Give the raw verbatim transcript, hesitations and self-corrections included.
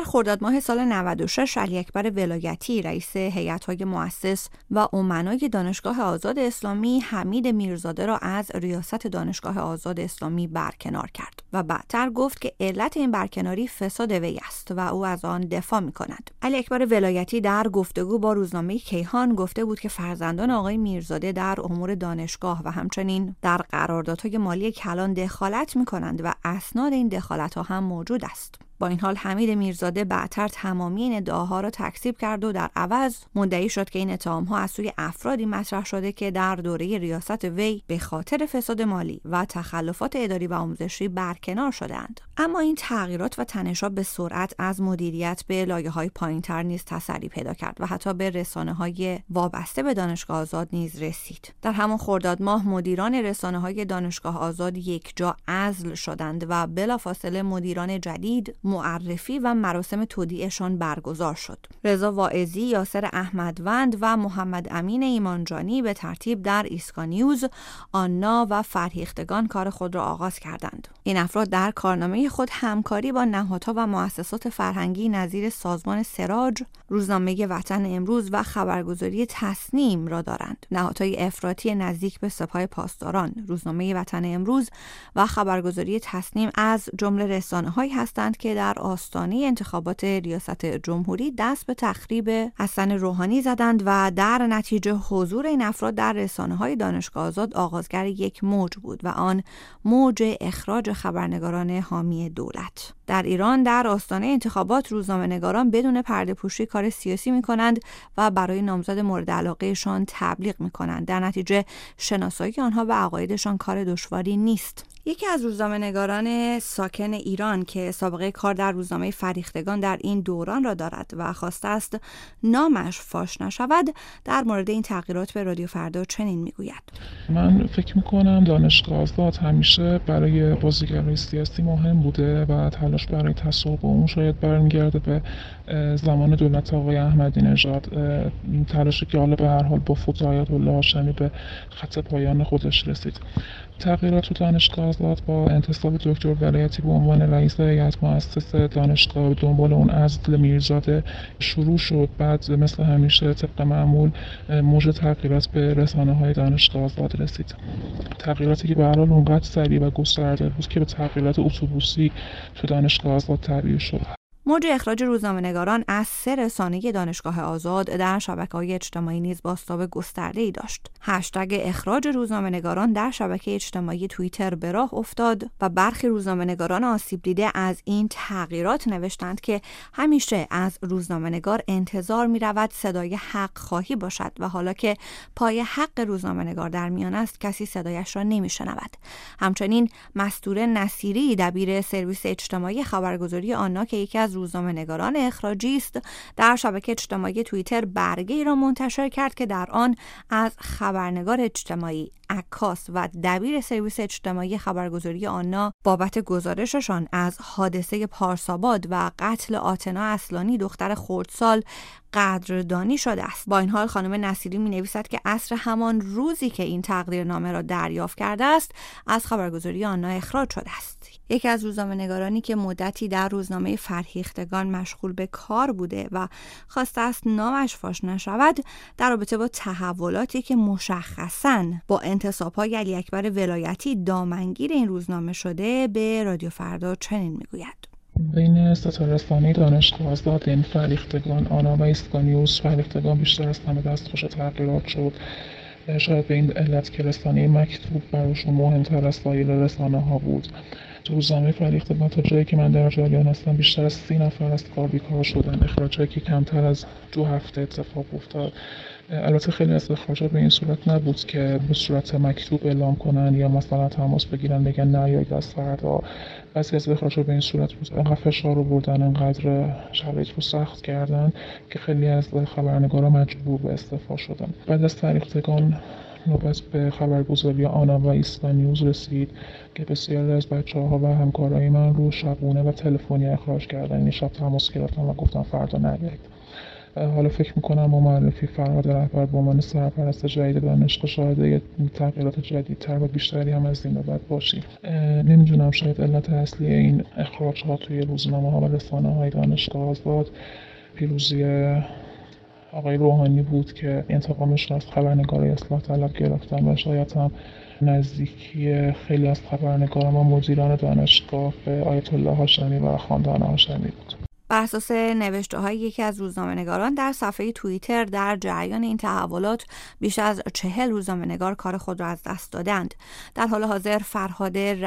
در خرداد ماه سال نود و شش علی اکبر ولایتی رئیس هیئت‌های مؤسس و امنای دانشگاه آزاد اسلامی حمید میرزاده را از ریاست دانشگاه آزاد اسلامی برکنار کرد و بعدتر گفت که علت این برکناری فساد وی است و او از آن دفاع می‌کند. علی اکبر ولایتی در گفتگو با روزنامه کیهان گفته بود که فرزندان آقای میرزاده در امور دانشگاه و همچنین در قراردادهای مالی کلان دخالت می‌کنند و اسناد این دخالت‌ها هم موجود است. با این حال حمید میرزاده بعدتر تمامی این ادعاها را تکذیب کرد و در عوض مدعی شد که این اتهام‌ها از سوی افرادی مطرح شده که در دوره ریاست وی به خاطر فساد مالی و تخلفات اداری و آموزشی برکنار شدند. اما این تغییرات و تنش‌ها به سرعت از مدیریت به لایه‌های پایین‌تر نیز تسری پیدا کرد و حتی به رسانه‌های وابسته به دانشگاه آزاد نیز رسید. در همان خرداد ماه مدیران رسانه‌های دانشگاه آزاد یک جا عزل شدند و بلافاصله مدیران جدید معرفی و مراسم تودیعشان برگزار شد. رضا واعظی، یاسر احمدوند و محمد امین ایمانجانی به ترتیب در ایسکا نیوز، آنا و فرهیختگان کار خود را آغاز کردند. این افراد در کارنامه خود همکاری با نهادها و مؤسسات فرهنگی نظیر سازمان سراج، روزنامه وطن امروز و خبرگزاری تصنیم را دارند. نهادهای افراطی نزدیک به سپاه پاسداران، روزنامه وطن امروز و خبرگزاری تصنیم از جمله رسانه‌هایی هستند که در آستانه انتخابات ریاست جمهوری دست به تخریب حسن روحانی زدند و در نتیجه حضور این افراد در رسانه‌های دانشگاه آزاد آغازگر یک موج بود و آن موج اخراج خبرنگاران حامی دولت. در ایران در آستانه انتخابات روزنامه‌نگاران بدون پرده‌پوشی کار سیاسی می‌کنند و برای نامزد مورد علاقه‌شان تبلیغ می‌کنند. در نتیجه شناسایی آنها و عقایدشان کار دشواری نیست. یکی از روزنامه‌نگاران ساکن ایران که سابقه کار در روزنامه فرهیختگان در این دوران را دارد و خواسته است نامش فاش نشود، در مورد این تغییرات به رادیو فردا چنین میگوید: من فکر میکنم دانشگاه آزاد همیشه برای بازیگرای سیاسی مهم بوده و تلاش برای تصاحب اون شاید برمیگرده به زمان دولت آقای احمدی نژاد، تلاشی که حالا به هر حال با فوت آیت الله هاشمی به خط پایان خودش رسید. تغییرات تو دانشگاه آزاد با انتصاب دکتر ولایتی به عنوان رئیس هیئت مؤسس دانشگاه به دنبال اون عزل میرزاده شروع شد. بعد مثل همیشه طبق معمول موج تغییرات به رسانه‌های دانشگاه آزاد رسید. تغییراتی که به هر حال اونقدر سریع و گسترده بود که به تغییرات اتوبوسی تو دانشگاه آزاد تبدیل شد. موج اخراج روزنامه‌نگاران از سه رسانه دانشگاه آزاد در شبکه‌های اجتماعی نیز بازتاب گسترده‌ای داشت. هشتگ اخراج روزنامه‌نگاران در شبکه اجتماعی توییتر به راه افتاد و برخی روزنامه‌نگاران آسیب دیده از این تغییرات نوشتند که همیشه از روزنامه‌نگار انتظار می‌رود صدای حق خواهی باشد و حالا که پای حق روزنامه‌نگار در میان است کسی صدایش را نمی‌شنود. همچنین مستوره نصیری دبیر سرویس اجتماعی خبرگزاری آنا که یکی از روزنامه‌نگاران اخراجی است، در شبکه اجتماعی توییتر برگه‌ای را منتشر کرد که در آن از خبرنگار اجتماعی، عکاس و دبیر سرویس اجتماعی خبرگزاری آنا بابت گزارششان از حادثه پارساباد و قتل آتنا اصلانی دختر خردسال قدردانی شده است. با این حال خانم نصیری می نویسد که عصر همان روزی که این تقدیرنامه را دریافت کرده است از خبرگزاری آنا اخراج شده است. یکی از روزنامه‌نگارانی که مدتی در روزنامه فرهیختگان مشغول به کار بوده و خواسته است نامش فاش نشود، در رابطه با تحولاتی که مشخصاً با انتصاب‌های علی اکبر ولایتی دامنگیر این روزنامه شده به رادیو فردا چنین میگوید: بین سه تا رسانه دانشگاه آزاد، این فرهیختگان، آنا و ایسکا نیوز، فرهیختگان بیشتر از همه دستخوش تغییرات شد. شاید به این علت که رسانه مکتوب براشون مهمتر از سایر رسانه ها بود. تو روزنامه فرهیختگان تا جایی که من در جریان هستم بیشتر از سی نفر از کار بیکار شدن، اخراجایی که کمتر از دو هفته اتفاق افتاد. البته خیلی از اخراجات به این صورت نبود که به صورت مکتوب اعلام کنن یا مثلا تماس بگیرن بگن نه یا از فردا. بعضی از اخراجات به این صورت بود، انقدر فشار رو بردن، انقدر شرایط رو سخت کردن که خیلی از خبرنگارا مجبور به استعفا شدن. بعد از فرهیختگان نوبت به خبرگزاری آنا و ایسکا نیوز رسید که بسیاری از بچه‌ها و همکارای من رو شبونه و تلفنی اخراج کردن. این شب تماس گرفتم و گفتم فردا نیایید. حالا فکر میکنم ما معرفی فرهاد رهبر به عنوان سرپرست جدید دانشگاه شاهد تغییرات جدیدتر و بیشتری هم از این به بعد باشیم. نمیدونم شاید علت اصلی این اخراج‌ها توی روزنامه ها و رسانه های دانشگاه آزاد پیروزی آقای روحانی بود که انتقامش را از خبرنگارای اصلاح طلب گرفتن و شاید هم نزدیکی خیلی از خبرنگاران و مدیران دانشگاه به آیت الله هاشمی و خاندان هاشمی بود. بر اساس نوشته‌های یکی از روزنامه‌نگاران در صفحه توییتر، در جریان این تحولات بیش از چهل روزنامه‌نگار کار خود را از دست دادند. در حال حاضر فرهاد